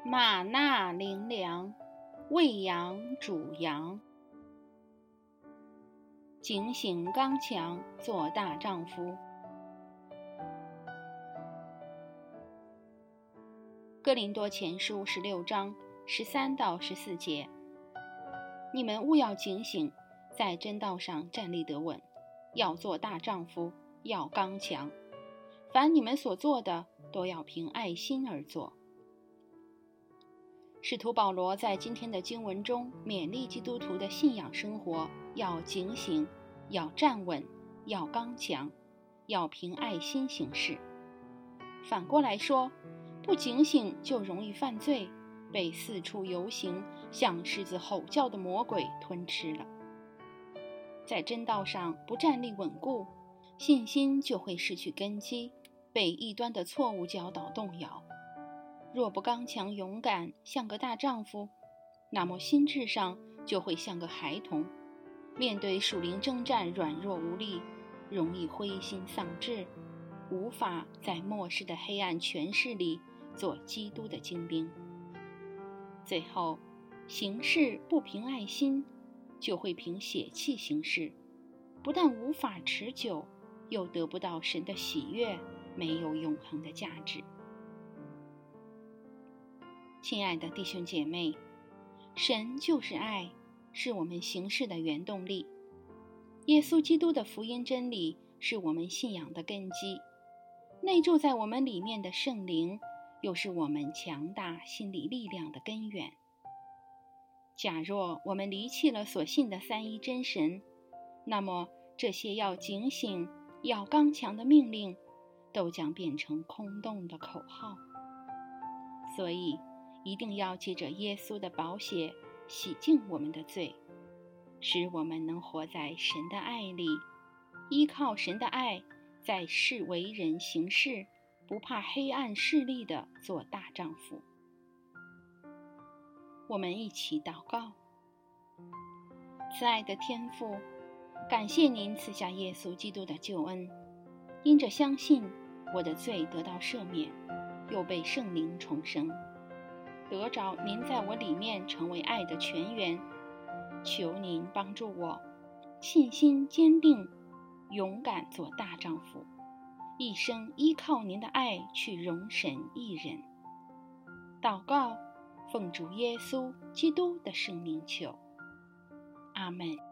马纳灵粮，喂养主羊。警醒刚强，做大丈夫。哥林多前书16章13到14节，你们务要警醒，在真道上站立得稳，要做大丈夫，要刚强。凡你们所做的，都要凭爱心而做。使徒保罗在今天的经文中勉励基督徒的信仰生活，要警醒，要站稳，要刚强，要凭爱心行事。反过来说，不警醒就容易犯罪，被四处游行像狮子吼叫的魔鬼吞吃了。在真道上不站立稳固，信心就会失去根基，被异端的错误教导动摇。若不刚强勇敢，像个大丈夫，那么心智上就会像个孩童，面对属灵征战软弱无力，容易灰心丧志，无法在末世的黑暗权势里做基督的精兵。最后，行事不凭爱心，就会凭血气行事，不但无法持久，又得不到神的喜悦，没有永恒的价值。亲爱的弟兄姐妹，神就是爱，是我们行事的原动力。耶稣基督的福音真理是我们信仰的根基，内住在我们里面的圣灵又是我们强大心理力量的根源。假若我们离弃了所信的三一真神，那么这些要警醒、要刚强的命令都将变成空洞的口号。所以一定要借着耶稣的宝血洗净我们的罪，使我们能活在神的爱里，依靠神的爱，在世为人行事，不怕黑暗势力的做大丈夫。我们一起祷告。慈爱的天父，感谢您赐下耶稣基督的救恩，因着相信，我的罪得到赦免，又被圣灵重生，得着您在我里面成为爱的泉源。求您帮助我，信心坚定，勇敢做大丈夫，一生依靠您的爱去容神益人。祷告，奉主耶稣基督的圣名求，阿们。